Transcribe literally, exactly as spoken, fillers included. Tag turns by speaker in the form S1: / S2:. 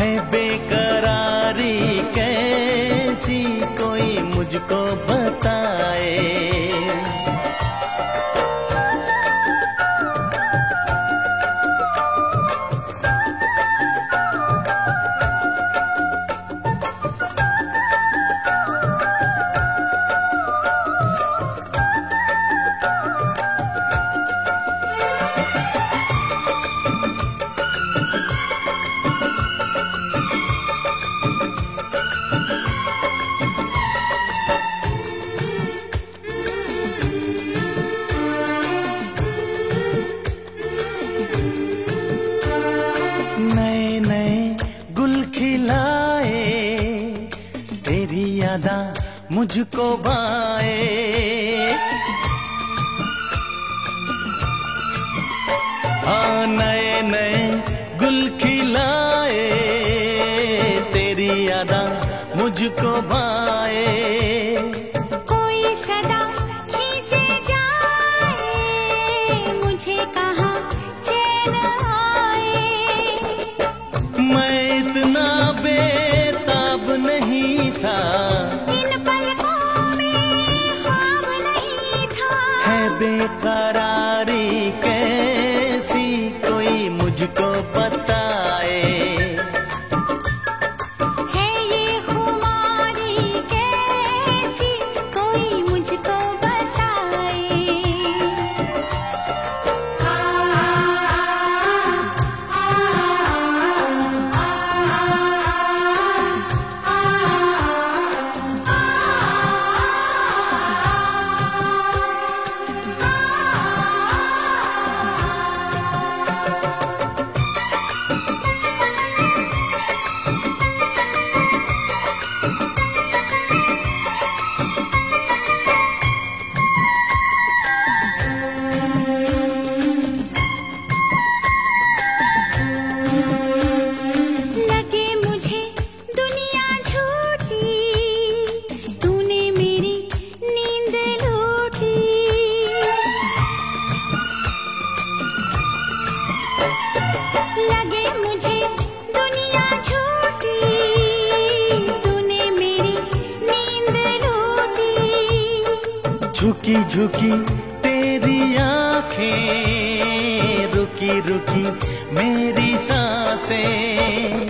S1: है बेकरारी कैसी, कोई मुझको बताए। नए नए गुल खिलाए, तेरी यादा मुझको भाए। हाँ नए नए गुल खिलाए, तेरी यादा मुझको भाए।
S2: कोई सदा खींचे जाए, मुझे कहाँ चैन आए।
S1: मैं इतना बेताब नहीं था,
S2: इन पलकों में ख्वाब नहीं था।
S1: है बेकरारी कैसी, कोई मुझको बताए।
S2: है ये खुमारी कैसी, कोई मुझको बताए। आ, आ, लगे मुझे दुनिया झूठी, तूने मेरी नींद लूटी। लगे मुझे दुनिया झूठी, तूने मेरी नींद लूटी।
S1: झुकी झुकी तेरी आंखें, रुकी रुकी मेरी सांसें।